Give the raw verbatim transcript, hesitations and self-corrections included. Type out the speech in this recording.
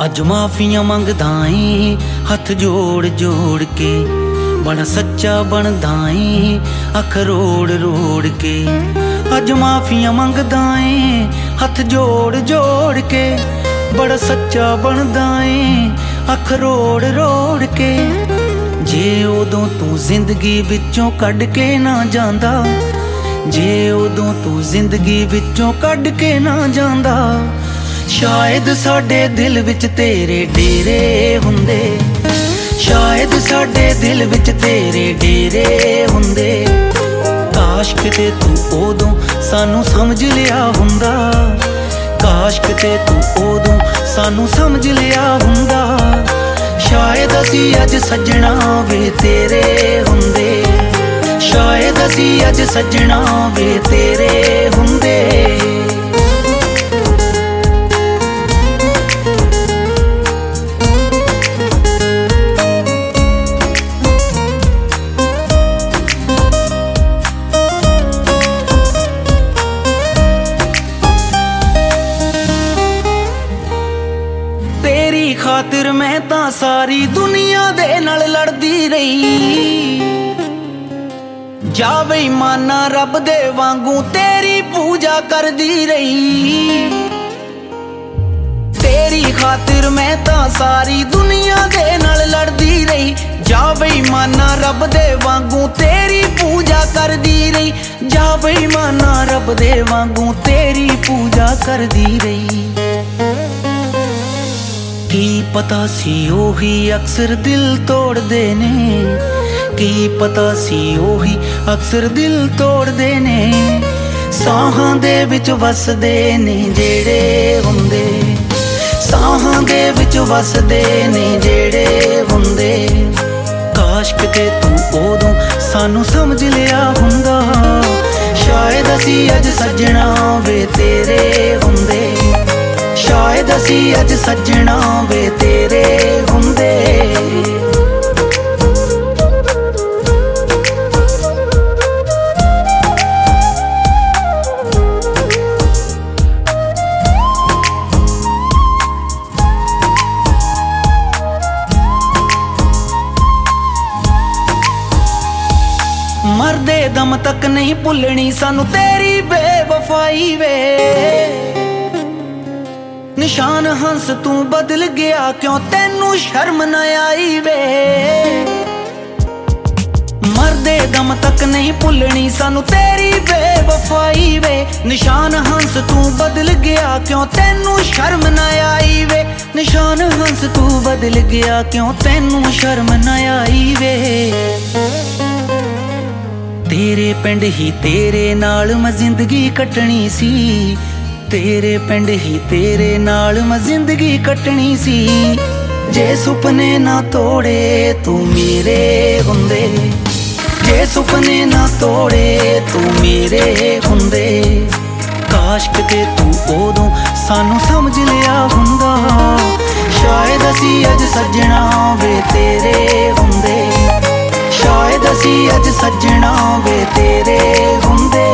अज माफियां मंगदा ऐ हथ जोड़ जोड़ के, बड़ा सच्चा बनदा ऐ अख रोड़ रोड़ के। अज माफियां मंगदा ऐ हथ जोड़ जोड़ के, बड़ा सच्चा बनदा ऐ अख रोड़ रोड़ के। जे उदों तू जिंदगी विचों कढ के ना जांदा, जे उदों तू जिंदगी विचों कढ के ना जांदा, शायद साडे दिल विच तेरे डेरे हुंदे, शायद साडे दिल विच तेरे डेरे हुंदे। काश किते तू उदों सानू समझ लिया हुंदा, काश किते तू उदों सानू समझ लिया हुंदा, शायद असी अज सजना वे तेरे हुंदे, शायद असी अज सजना वे तेरे हुंदे। तेरी खातिर मैं तां सारी दुनिया दे नाल लड़दी रही, जा बेईमाना रब दे वांगू तेरी पूजा करदी रही। तेरी खातिर मैं तां सारी दुनिया दे नाल लड़दी रही, जा बेईमाना रब दे वांगू तेरी पूजा करदी रही, जा बेईमाना रब दे वांगू तेरी पूजा करदी रही। की पता सी ओही अक्सर दिल तोड़दे ने, की पता सी ओही अक्सर दिल तोड़दे ने, साहां दे विच वसदे ने जेड़े हुंदे, साहां दे विच वसदे ने जेड़े हुंदे। काश किते तू उदों सानू समझ लिया हुंदा, शायद असी अज सजना वे तेरे हुंदे, शायद असी अज सजना वे तेरे हुंदे। मरदे दम तक नहीं भुलनी सानू तेरी बेवफाई वे, निशान हंस तू बदल गया क्यों तेनू शर्म न आई वे। मरदे दम तक नहीं भुलनी सानू तेरी बेवफाई वे, निशान हंस तू बदल गया क्यों तेनू शर्म न आई वे, निशान हंस तू बदल गया क्यों तेनू शर्म न आई वे। तेरे पिंड ही तेरे नाल मैं जिंदगी कटनी सी, तेरे पिंड ही तेरे नाल मैं जिंदगी कटनी सी, जे सुपने ना तोड़े तू मेरे हुंदे, जे सुपने ना तोड़े तू मेरे हुंदे। काश किते तू उदों सानू समझ लिया हुंदा, शायद असी अज सजना वे तेरे हुंदे, शायद असी अज सजना वे तेरे हुंदे।